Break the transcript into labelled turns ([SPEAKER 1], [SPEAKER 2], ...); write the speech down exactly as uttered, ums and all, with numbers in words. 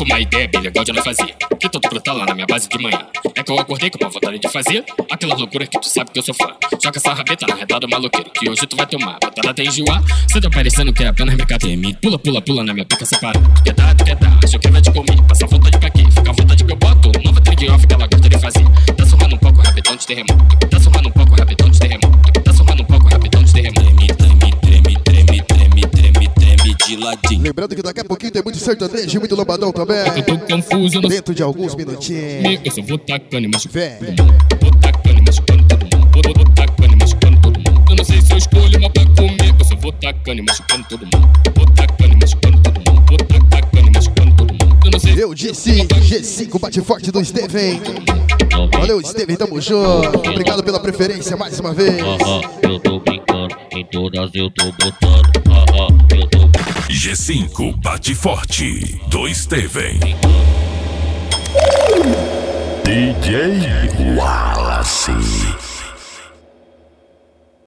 [SPEAKER 1] uma ideia bem legal de não fazer. Que tanto brotar lá na minha base de manhã. É que eu acordei com uma vontade de fazer aquela loucura que tu sabe que eu sou fã. Joga essa rabeta na redada maloqueiro, que hoje tu vai tomar botada até enjoar. Cê tá parecendo que é apenas brincadeira. Pula, pula, pula na minha pica separada. Tu quer dar, tu quer dar, achou que vai te comer. Passa vontade pra quê? Fica à vontade que eu boto. Nova trade off que ela gosta de fazer. Tá surrando um pouco, rabetão de terremoto. Tá surrando um pouco, rabetão de terremoto. Tá surrando um pouco, rabetão de terremoto. Treme, treme, treme, treme, treme, treme de ladinho.
[SPEAKER 2] Lembrando que daqui a pouquinho tem muito sertanejo e muito lambadão também.
[SPEAKER 1] Eu tô confuso, não
[SPEAKER 2] dentro de alguns minutinhos.
[SPEAKER 1] Eu só vou tacando e machucando
[SPEAKER 2] Vem.
[SPEAKER 1] todo mundo. Vou tacando e machucando todo mundo. Vou, vou tacando e machucando todo mundo. Eu não sei se eu escolho uma pra comer. Eu só vou tacando e machucando todo mundo. Vou tacando e machucando todo mundo. Vou tacando e machucando todo mundo. Eu não sei.
[SPEAKER 2] Eu disse G cinco bate forte do Steven. Valeu, Steven, tamo junto. Obrigado pela preferência mais uma vez.
[SPEAKER 3] Aham, eu tô brincando, em todas eu tô botando. Aham, eu tô
[SPEAKER 4] G cinco bate forte do Steven.
[SPEAKER 5] D J Wallace.